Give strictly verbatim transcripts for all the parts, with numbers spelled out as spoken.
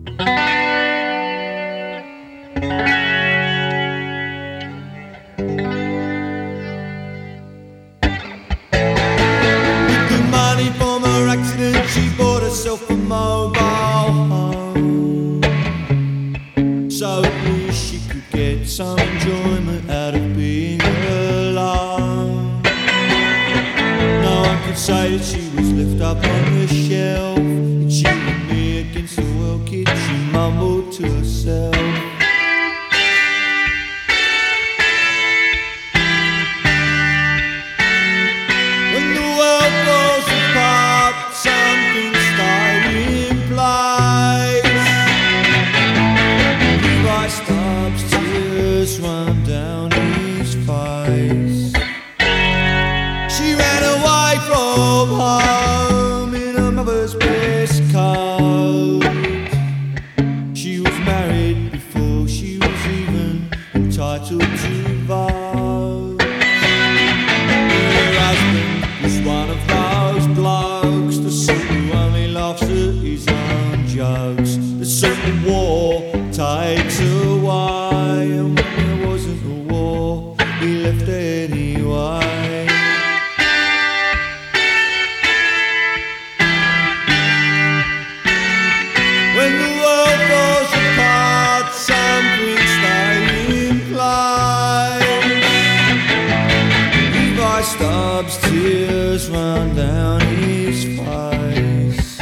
She bought herself a mobile home, so at least she could get some enjoyment out of being alone. No one could say that she was left up on the shelf, and she and me against the world, kid, she mumbled to herself. When the world falls apart, something stay in place. Levi Stubbs' tears run down his face. She ran away from home in her mother's best coat. She was married before she was even entitled to vote. Her husband was one of those blokes, the sort who only laughs at his own jokes, the sort of war takes away, and when there wasn't a war, he left anyway. When the world falls apart, something stays in place. Levi Stubbs' tears run down his face.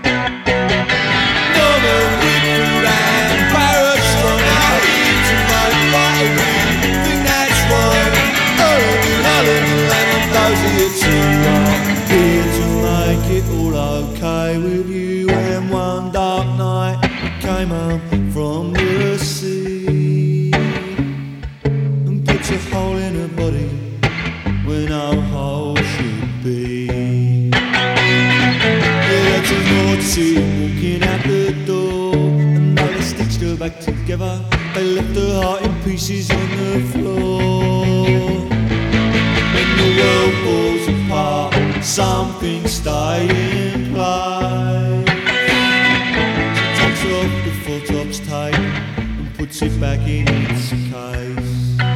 Norman Whitfield and Barrett Strong are here to make right everything that's wrong. Owen and Allen and Lemon, those are your two are here to make it all okay with you. And one dark night you came home from the sea and put your hole in her body where no hole should be. Yeah, that's a naughty walking out the door, and they stitched her back together. They left her heart in pieces on the floor. When the world falls apart, something stays in place. She takes off the full top's tape and puts it back in its case.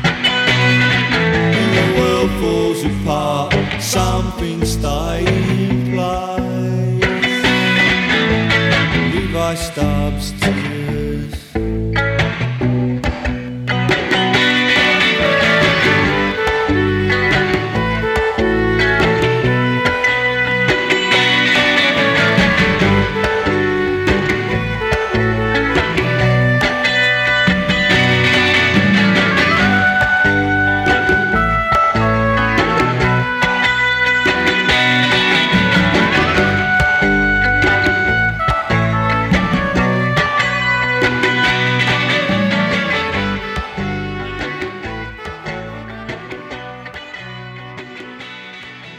When the world falls apart, something stays in place. Levi Stubbs' tears